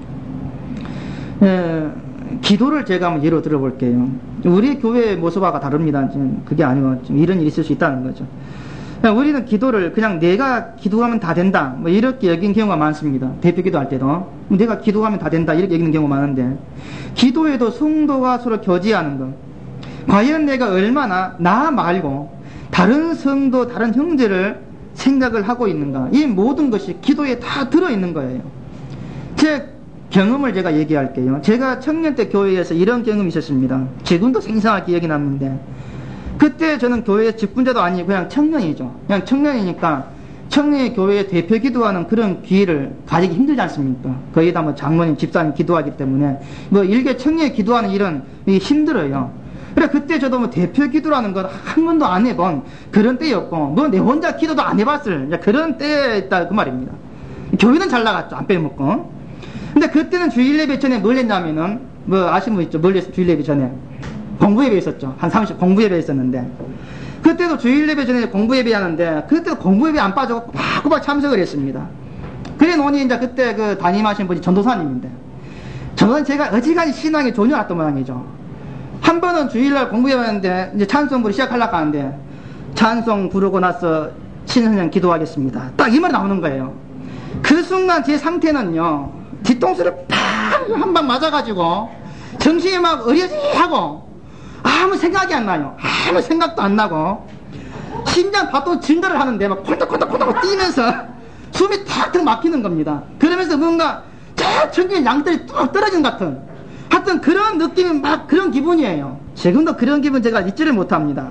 S2: 기도를 제가 한번 예로 들어볼게요. 우리 교회의 모습하고 다릅니다. 지금 그게 아니고 지금 이런 일이 있을 수 있다는 거죠. 우리는 기도를 그냥 내가 기도하면 다 된다. 뭐 이렇게 여긴 경우가 많습니다. 대표 기도할 때도 내가 기도하면 다 된다 이렇게 여기는 경우가 많은데 기도에도 성도가 서로 교제하는 것. 과연 내가 얼마나 나 말고 다른 성도, 다른 형제를 생각을 하고 있는가. 이 모든 것이 기도에 다 들어있는 거예요. 제 경험을 제가 얘기할게요. 제가 청년 때 교회에서 이런 경험이 있었습니다. 지금도 생생하게 기억이 남는데 그때 저는 교회 직분자도 아니고 그냥 청년이죠. 그냥 청년이니까 청년의 교회에 대표 기도하는 그런 기회를 가지기 힘들지 않습니까? 거기다 뭐 장로님, 집사님 기도하기 때문에 뭐 일개 청년이 기도하는 일은 힘들어요. 그래 그때 저도 뭐 대표 기도라는 건 한 번도 안 해본 그런 때였고 뭐 내 혼자 기도도 안 해봤을 그런 때였다 그 말입니다. 교회는 잘 나갔죠. 안 빼먹고. 근데 그때는 주일 예배 전에 뭘 했냐면은 뭐 아시는 분 있죠. 뭘 했어 주일 예배 전에 공부 예배 있었죠. 한 30 공부 예배 있었는데 그때도 주일 예배 전에 공부 예배 하는데 그때도 공부 예배 안 빠지고 꼬박꼬박 참석을 했습니다. 그래 놓으니 이제 그때 그 담임하신 분이 전도사님인데 저는 제가 어지간히 신앙이 전혀 안 왔던 모양이죠. 한 번은 주일날 공부해봤는데 이제 찬송 부르 시작하려고 하는데 찬송 부르고 나서 신선생 기도하겠습니다. 딱 이 말이 나오는 거예요. 그 순간 제 상태는요 뒤통수를 팍 한 방 맞아가지고 정신이 막 어리어리하고 아무 생각이 안 나요. 아무 생각도 안 나고 심장 바통 증가를 하는데 막 콜떡콜떡콜떡 뛰면서 숨이 탁탁 막히는 겁니다. 그러면서 뭔가 저 천국의 양들이 뚝 떨어지는 것 같은 하여튼 그런 느낌이 막 그런 기분이에요. 지금도 그런 기분 제가 잊지를 못합니다.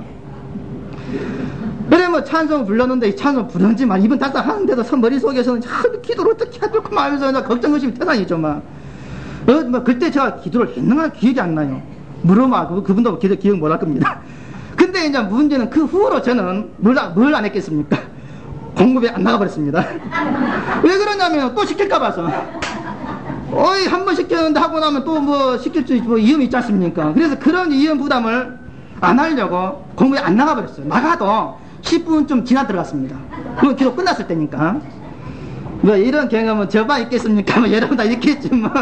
S2: 그래 뭐 찬송 불렀는데 이 찬송 부른지만 입은 닥닥 하는데도 머릿속에서는 기도를 어떻게 해야 될까 하면서 걱정 의심이 태산이죠 막. 뭐 그때 제가 기도를 했는가 기억이 안 나요. 물어봐 그분도 기억 못 할 겁니다. 근데 이제 문제는 그 후로 저는 뭘 안 했겠습니까? 공부에 안 나가버렸습니다. 왜 그러냐면 또 시킬까 봐서. 한 번 시켰는데 하고 나면 또 뭐 시킬 수 뭐 위험이 있지 않습니까? 그래서 그런 위험 부담을 안 하려고 공부에 안 나가버렸어요. 나가도 10분 좀 지나 들어갔습니다. 그건 기도 끝났을 때니까. 뭐 이런 경험은 저만 있겠습니까? 뭐 여러분 다 있겠지만.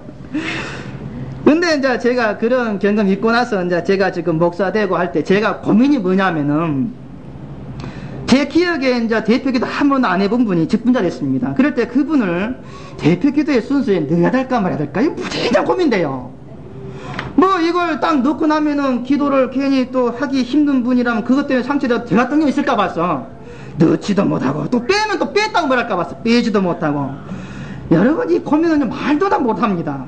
S2: 근데 이제 제가 그런 경험 있고 나서 이제 제가 지금 목사 되고 할 때 제가 고민이 뭐냐면은 제 기억에 이제 대표기도 한 번도 안 해본 분이 직분자 됐습니다. 그럴 때 그분을 대표기도의 순서에 넣어야 될까 말아야 될까? 이거 무지하게 고민돼요. 뭐 이걸 딱 넣고 나면은 기도를 괜히 또 하기 힘든 분이라면 그것 때문에 상처가 제가 뜬 게 있을까 봐서 넣지도 못하고 또 빼면 또 뺐다고 말할까 봐서 빼지도 못하고 여러분 이 고민은 말도 다 못합니다.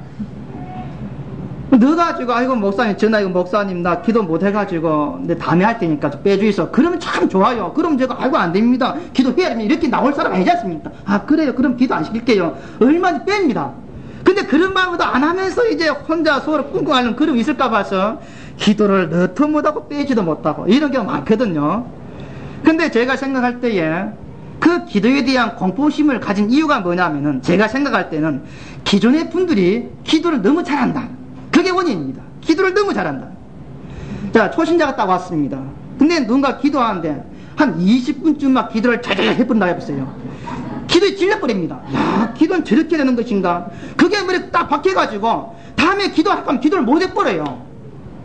S2: 넣어가지고 아이고 목사님 전화 이거 목사님 나 기도 못해가지고 내 다음에 할 테니까 좀 빼주이소. 그러면 참 좋아요. 그럼 제가 아이고 안 됩니다. 기도해야 됩니다. 이렇게 나올 사람 아니지 않습니까? 아 그래요. 그럼 기도 안 시킬게요. 얼마든지 뺍니다. 근데 근데 그런 마음도 안 하면서 이제 혼자 서로 꿍꿍하는 그런 있을까 봐서 기도를 넣도 못하고 빼지도 못하고 이런 경우가 많거든요. 근데 제가 생각할 때에 그 기도에 대한 공포심을 가진 이유가 뭐냐면은, 제가 생각할 때는 기존의 분들이 기도를 너무 잘한다. 그게 원인입니다. 기도를 너무 잘한다. 자, 초신자가 딱 왔습니다. 근데 누군가 기도하는데 한 20분쯤 막 기도를 자자자 해본다 해보세요. 기도에 질려버립니다. 야, 기도는 저렇게 되는 것인가? 그게 머리에 딱 박혀가지고 다음에 기도할 거면 기도를 못 해버려요.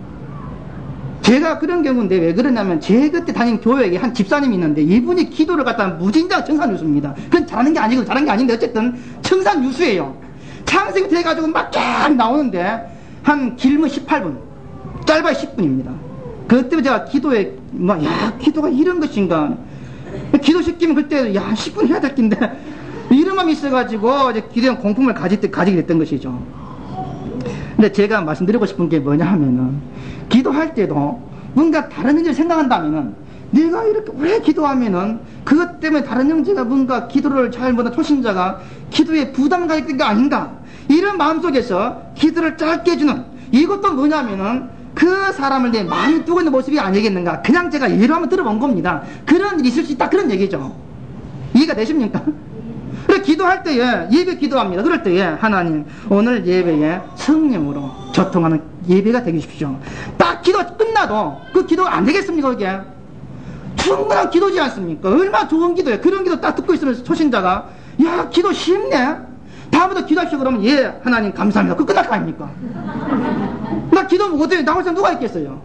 S2: 제가 그런 경우인데 왜 그러냐면, 제 그때 다닌 교회에 한 집사님이 있는데 이분이 기도를 갖다가 무진장 청산유수입니다. 그건 잘하는 게 아니고 잘하는 게 아닌데 어쨌든 청산유수예요. 창세기부터 해가지고 막 쫙 나오는데 한 길면 18분, 짧아야 10분입니다. 그때 제가 기도에 야, 기도가 이런 것인가? 기도시키면 그때 야, 10분 해야 될 텐데 이런 마음이 있어가지고 이제 기도에 공품을 가지게 됐던 것이죠. 근데 제가 말씀드리고 싶은 게 뭐냐 하면은, 기도할 때도 뭔가 다른 일을 생각한다면은, 내가 이렇게 오래 기도하면은 그것 때문에 다른 형제가 뭔가 기도를 잘 못한 초신자가 기도에 부담을 가질 게 아닌가, 이런 마음속에서 기도를 짧게 해주는, 이것도 뭐냐면은 그 사람을 내 마음이 두고 있는 모습이 아니겠는가. 그냥 제가 예로 한번 들어본 겁니다. 그런 일이 있을 수 있다, 그런 얘기죠. 이해가 되십니까? 그래, 기도할 때에, 예배 기도합니다. 그럴 때에 하나님, 오늘 예배에 성령으로 교통하는 예배가 되게 해주십시오. 딱 기도 끝나도 그 기도가 안 되겠습니까? 그게 충분한 기도지 않습니까? 얼마나 좋은 기도예요. 그런 기도 딱 듣고 있으면 초신자가 야, 기도 쉽네, 다음부터 기도하시오 그러면 예, 하나님 감사합니다. 그거 끝날 거 아닙니까? 나 기도 못해요. 나올 사람 누가 있겠어요?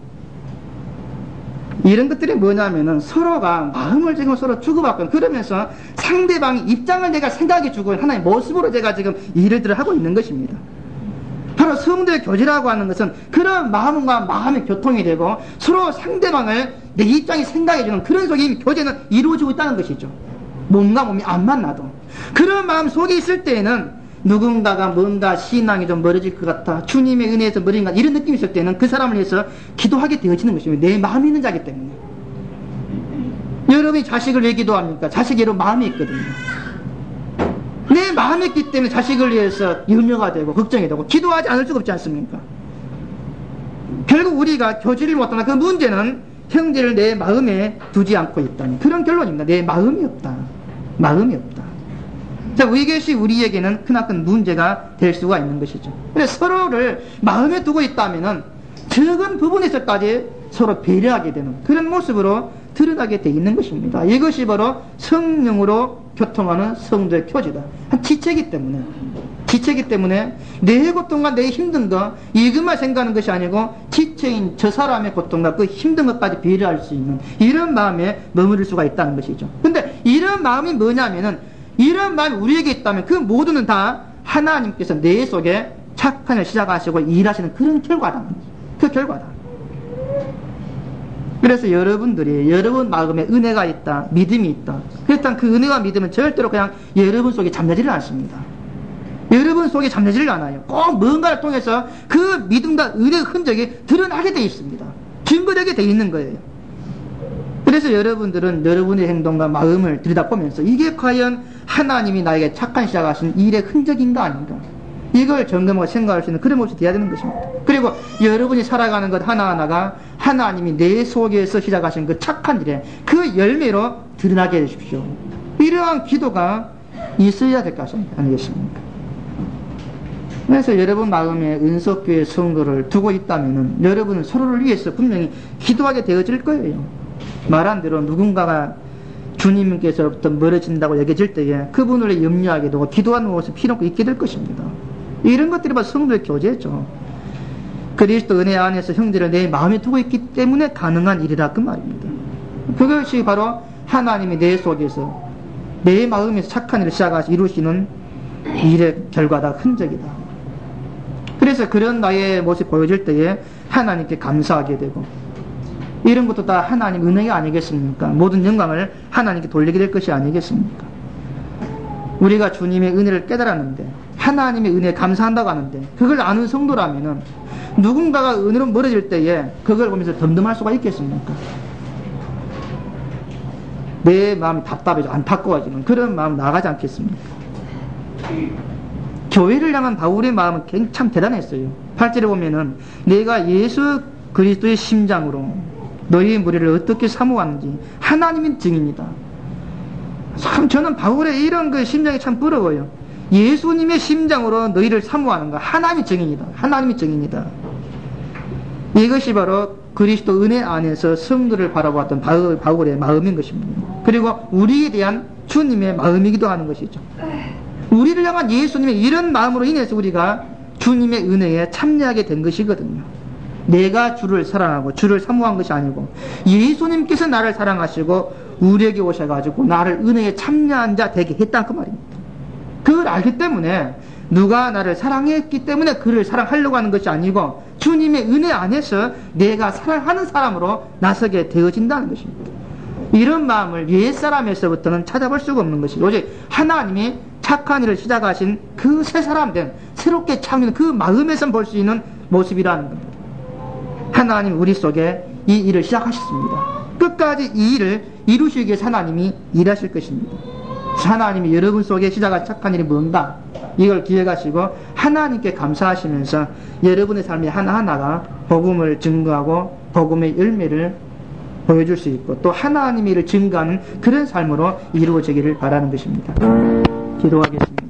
S2: 이런 것들이 뭐냐면은, 서로가 마음을 지금 서로 주고받고, 그러면서 상대방의 입장을 내가 생각해 주고 하나의 모습으로 제가 지금 일을 하고 있는 것입니다. 바로 성도의 교제라고 하는 것은 그런 마음과 마음의 교통이 되고 서로 상대방을 내 입장에 생각해 주는 그런 속에 이미 교제는 이루어지고 있다는 것이죠. 몸과 몸이 안 만나도. 그런 마음 속에 있을 때에는 누군가가 뭔가 신앙이 좀 멀어질 것 같아, 주님의 은혜에서 멀어진 것 같아, 이런 느낌이 있을 때는 그 사람을 위해서 기도하게 되어지는 것입니다. 내 마음이 있는 자기 때문에. 여러분이 자식을 왜 기도합니까? 자식에로 마음이 있거든요. 내 마음이 있기 때문에 자식을 위해서 염려가 되고 걱정이 되고 기도하지 않을 수가 없지 않습니까? 결국 우리가 교제를 못하는 그 문제는 형제를 내 마음에 두지 않고 있다는 그런 결론입니다. 내 마음이 없다. 마음이 없다. 자, 이것이 우리에게는 크나큰 문제가 될 수가 있는 것이죠. 그래서 서로를 마음에 두고 있다면은 적은 부분에서까지 서로 배려하게 되는 그런 모습으로 드러나게 돼 있는 것입니다. 이것이 바로 성령으로 교통하는 성도의 교제다. 지체이기 때문에 내 고통과 내 힘든 거 이것만 생각하는 것이 아니고 지체인 저 사람의 고통과 그 힘든 것까지 배려할 수 있는 이런 마음에 머무를 수가 있다는 것이죠. 근데 이런 마음이 뭐냐면은, 이런 마음이 우리에게 있다면 그 모두는 다 하나님께서 내 속에 착한 일 시작하시고 일하시는 그런 결과다. 그 결과다. 그래서 여러분들이 여러분 마음에 은혜가 있다, 믿음이 있다. 그렇다면 그 은혜와 믿음은 절대로 그냥 여러분 속에 잠재지를 않습니다. 여러분 속에 잠재지를 않아요. 꼭 뭔가를 통해서 그 믿음과 은혜의 흔적이 드러나게 되어 있습니다. 증거되게 되어 있는 거예요. 그래서 여러분들은 여러분의 행동과 마음을 들여다보면서 이게 과연 하나님이 나에게 착한 시작하신 일의 흔적인가 아닌가, 이걸 점검하고 생각할 수 있는 그런 모습이 되어야 되는 것입니다. 그리고 여러분이 살아가는 것 하나하나가 하나님이 내 속에서 시작하신 그 착한 일의 그 열매로 드러나게 해주십시오. 이러한 기도가 있어야 될 것이 아니겠습니까? 그래서 여러분 마음에 은석교회 성도를 두고 있다면 여러분은 서로를 위해서 분명히 기도하게 되어질 거예요. 말한 대로 누군가가 주님께서부터 멀어진다고 얘기해질 때에 그분을 염려하게 되고 기도하는 모습이 필요하고 있게 될 것입니다. 이런 것들이 바로 성도의 교제죠. 그리스도 은혜 안에서 형제를 내 마음에 두고 있기 때문에 가능한 일이라 그 말입니다. 그것이 바로 하나님이 내 속에서 내 마음에서 착한 일을 시작하시 이루시는 일의 결과다, 흔적이다. 그래서 그런 나의 모습이 보여질 때에 하나님께 감사하게 되고, 이런 것도 다 하나님 은혜가 아니겠습니까? 모든 영광을 하나님께 돌리게 될 것이 아니겠습니까? 우리가 주님의 은혜를 깨달았는데, 하나님의 은혜에 감사한다고 하는데, 그걸 아는 성도라면은 누군가가 은혜로 멀어질 때에 그걸 보면서 덤덤할 수가 있겠습니까? 내 마음이 답답해져 안타까워지는 그런 마음 나가지 않겠습니까? 교회를 향한 바울의 마음은 참 대단했어요. 8절에 보면은 내가 예수 그리스도의 심장으로 너희의 무리를 어떻게 사모하는지 하나님이 증인이다. 참 저는 바울의 이런 그 심장이 참 부러워요. 예수님의 심장으로 너희를 사모하는 거 하나님이 증인이다. 하나님이 증인이다. 이것이 바로 그리스도 은혜 안에서 성도를 바라보았던 바울의 마음인 것입니다. 그리고 우리에 대한 주님의 마음이기도 하는 것이죠. 우리를 향한 예수님의 이런 마음으로 인해서 우리가 주님의 은혜에 참여하게 된 것이거든요. 내가 주를 사랑하고 주를 사모한 것이 아니고 예수님께서 나를 사랑하시고 우리에게 오셔가지고 나를 은혜에 참여한 자 되게 했다 그 말입니다. 그걸 알기 때문에 누가 나를 사랑했기 때문에 그를 사랑하려고 하는 것이 아니고 주님의 은혜 안에서 내가 사랑하는 사람으로 나서게 되어진다는 것입니다. 이런 마음을 옛사람에서부터는 찾아볼 수가 없는 것이죠. 오직 하나님이 착한 일을 시작하신 그 새 사람 된 새롭게 창조된 그 마음에서 볼 수 있는 모습이라는 겁니다. 하나님 우리 속에 이 일을 시작하셨습니다. 끝까지 이 일을 이루시기 위해서 하나님이 일하실 것입니다. 하나님이 여러분 속에 시작한 착한 일이 뭔가 이걸 기억하시고 하나님께 감사하시면서 여러분의 삶의 하나하나가 복음을 증거하고 복음의 열매를 보여줄 수 있고 또 하나님의 일을 증거하는 그런 삶으로 이루어지기를 바라는 것입니다. 기도하겠습니다.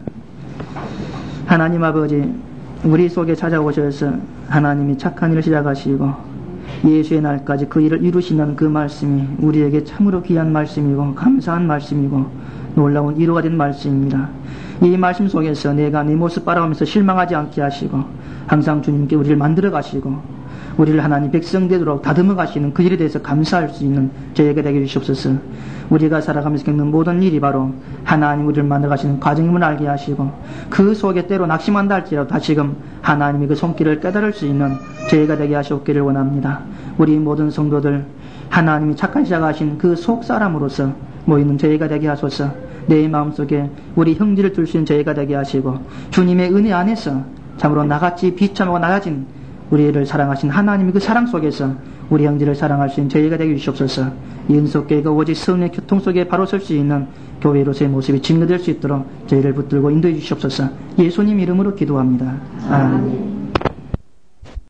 S2: 하나님 아버지, 우리 속에 찾아오셔서 하나님이 착한 일을 시작하시고 예수의 날까지 그 일을 이루시는 그 말씀이 우리에게 참으로 귀한 말씀이고 감사한 말씀이고 놀라운 위로가 된 말씀입니다. 이 말씀 속에서 내가 내 모습 바라보면서 실망하지 않게 하시고 항상 주님께 우리를 만들어 가시고 우리를 하나님 백성 되도록 다듬어 가시는 그 일에 대해서 감사할 수 있는 저에게 되게 주시옵소서. 우리가 살아가면서 겪는 모든 일이 바로 하나님 우리를 만들어 가시는 과정임을 알게 하시고 그 속에 때로 낙심한다 할지라도 다시금 하나님의 그 손길을 깨달을 수 있는 저희가 되게 하시옵기를 원합니다. 우리 모든 성도들 하나님이 착한 시작하신 그 속사람으로서 모이는 저희가 되게 하소서. 내 마음속에 우리 형제를 둘 수 있는 저희가 되게 하시고 주님의 은혜 안에서 참으로 나같이 비참하고 낮아진 우리를 사랑하신 하나님의 그 사랑 속에서 우리 형제를 사랑할 수 있는 저희가 되게 주시옵소서. 이 은속교회가 오직 성령의 교통 속에 바로 설 수 있는 교회로서의 모습이 증거될 수 있도록 저희를 붙들고 인도해 주시옵소서. 예수님 이름으로 기도합니다. 아멘.